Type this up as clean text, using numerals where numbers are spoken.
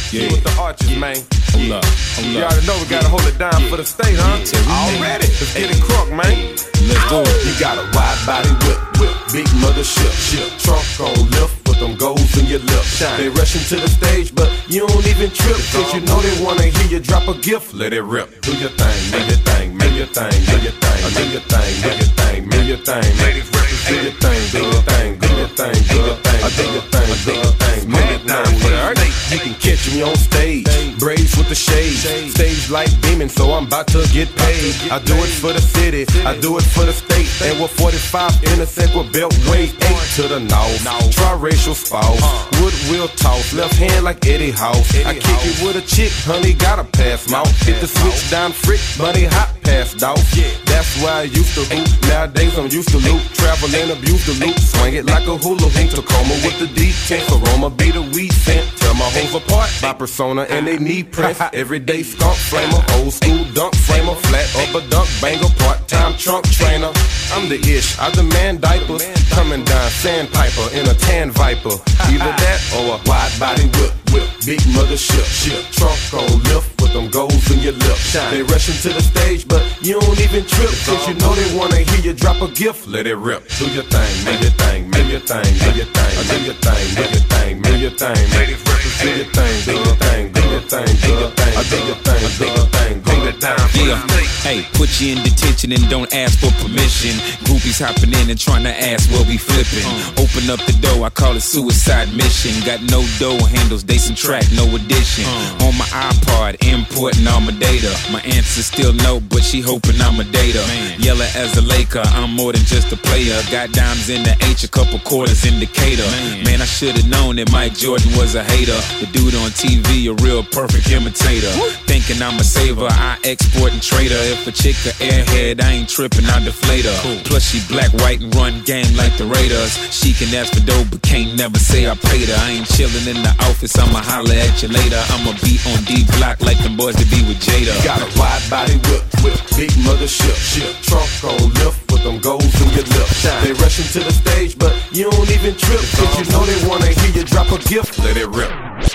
Yeah. With the arches, man. Hold up. You already know we gotta hold it down for the state, huh? Already. Let's get it crunk, man. Let's do it. You got a wide body whip, big mothership, trunk on lift with them goals in your lip. They rushing to the stage, but you don't even trip, cause you know they wanna hear you drop a gift. Let it rip. Do your thing, make your thing, make your thing, do your thing, do your thing, make your thing, make your thing, ladies represent. Do your thing, do your thing, do your thing, do your thing, do your thing, do your thing, make it thing. You can catch me on stage, braids with the shades, stage light beaming, so I'm about to get paid. I do it for the city, I do it for the state, and with 45 intersect with beltway 8 to the north. Triracial spouse, wood wheel toss, left hand like Eddie House. I kick it with a chick, honey, got a pass mouth. Hit the switch down frick, money hot passed off. That's why I used to hoop, nowadays I'm used to loop. Travel and abuse the loop, swing it like a hula hoop. Tacoma with the D10, aroma be the weed scent. Tell my hoes apart by persona and they need press. Everyday skunk flamer, old school dunk framer, flat upper dunk banger, part-time trunk trainer. I'm the ish, I demand diapers. Coming down sandpiper in a tan viper. Either that or a wide body whip, big mothership, trunk on lift with them goals in your lip. They rushing to the stage, but you don't even trip, cause you know they wanna hear you drop a gift. Let it rip. Do your thing, make your thing, make your thing, do your thing, do your thing, make your thing, make your thing, ladies represent. Do your thing, do your thing, do your thing, do your thing, do your thing, do your thing, hold it down. Yeah, hey, put you in detention and don't ask for permission. Groupies hopping in and trying to ask what we flipping. Open up the door, I call it suicide mission. Got no dough handles, they subtract, no addition. On my iPod, importing all my data. My answer still no, but she hoping I'm a data. Yellow as a Laker, I'm more than just a player. Got dimes in the H, a couple quarters indicator. Man, I should've known that Mike Jordan was a hater. The dude on TV, a real perfect imitator. Thinking I'm a saver, I export and trade her. If a chick a airhead, I ain't tripping, I deflate her. Plus she black, white, and run game like the Raiders. She can ask for dough, but can't never say I paid her. I ain't chillin' in the office, I'ma holler at you later. I'ma be on D block like them boys that be with Jada. You got a wide body whip, big mothership, trunk on lift with them goals in your lip. They rushing to the stage, but you don't even trip, cause you know they wanna hear you drop a gift. Let it rip.